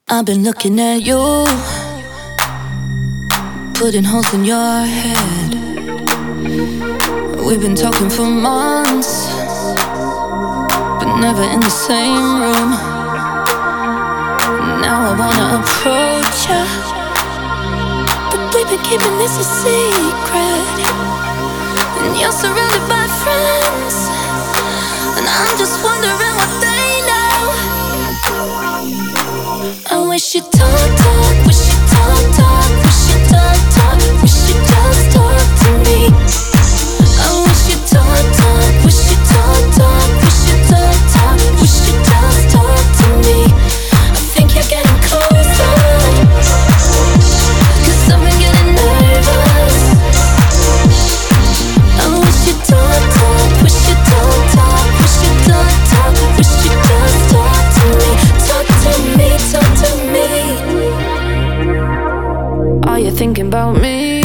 I've been looking at you, putting holes in your head. We've been talking for months, but never in the same room. Now I wanna approach ya, but we've been keeping this a secret. And you're surrounded by friends, and I'm just wondering what they know. I wish you'd talk, wish you'd talk, wish you'd talk, wish you'd just talk to me. I wish you'd talk, wish you'd talk, wish you'd talk, wish you'd just talk to me. I think you're getting closer, 'cause I've been getting nervous. I wish you'd talk, wish you'd talk, wish you'd talk, wish you'd just talk to me. Talk to me, talk to me. Are you thinking about me?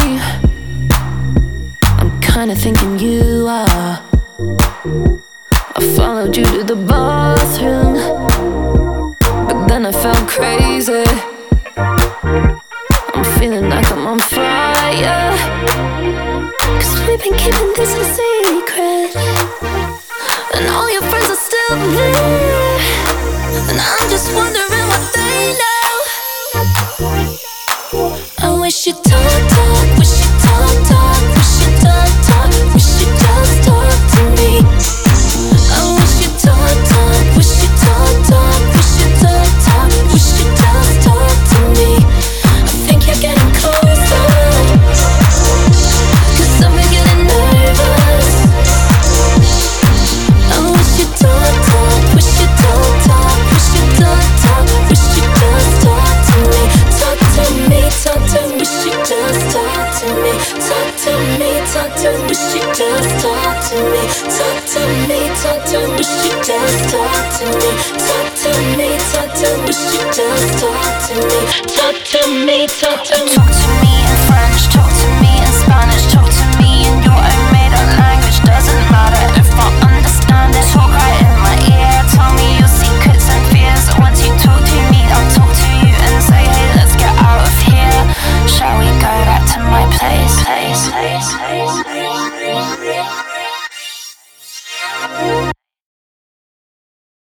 I'm kinda thinking you are. I followed you to the bathroom, but then I felt crazy. I'm feeling like I'm on fire, 'cause we've been keeping this a secret, and all your friends are still there, and I'm just wondering what they know. I wish you'd talk, wish you'd talk, wish you'd talk, wish you'd just talk to me. I wish you'd talk, wish you'd talk, wish you'd talk, wish you'd just talk to me. I think you're getting closer, 'cause I've been getting nervous. I wish you'd talk, wish you'd talk, wish you'd talk, wish you'd just talk to me. Talk to me, talk to me, wish you'd just talk to me. Talk to me, talk to me, wish you'd just talk to me. Talk to me, talk to me, wish you'd just talk to me. Talk to me, talk to me, wish you'd just talk to me. Talk to me, talk to me. Talk to me in French, talk